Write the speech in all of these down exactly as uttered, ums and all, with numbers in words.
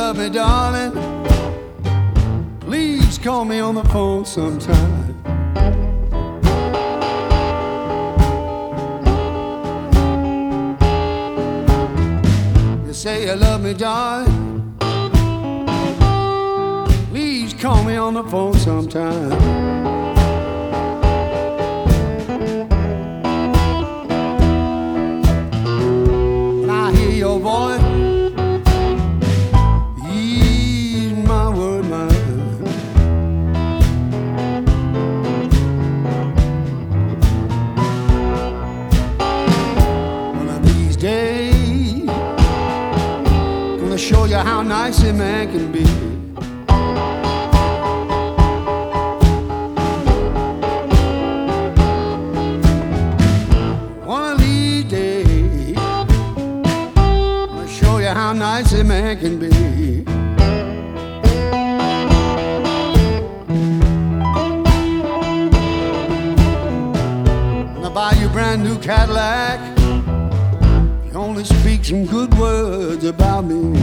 love me, darling, please call me on the phone sometime. You say you love me, darling, please call me on the phone sometime. Your voice, ease my word, my one of these days, gonna show you how nice a man can be. How nice a man can be. When I buy you a brand new Cadillac, you only speak some good words about me.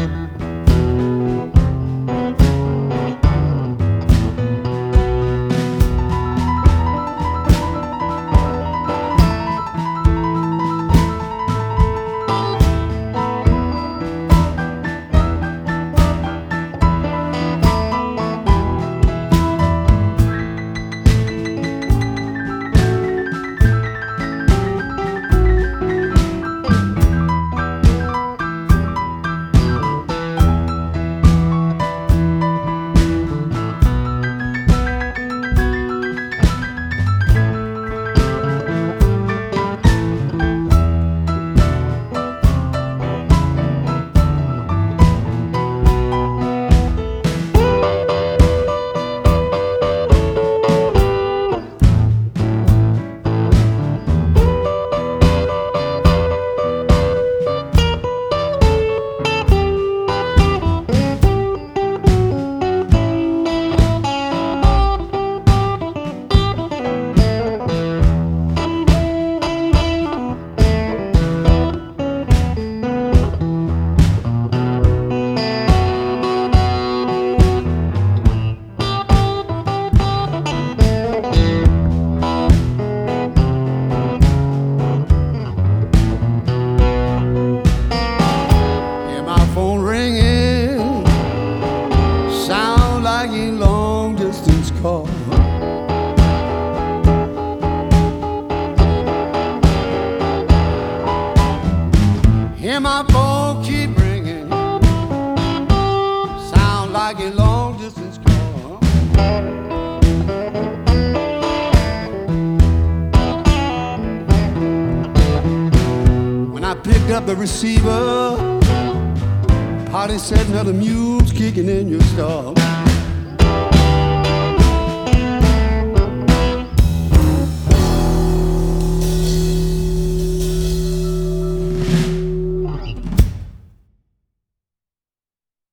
Long distance call. Hear my phone keep ringing, sound like a long distance call. When I picked up the receiver, party said another mule's kicking in your stall.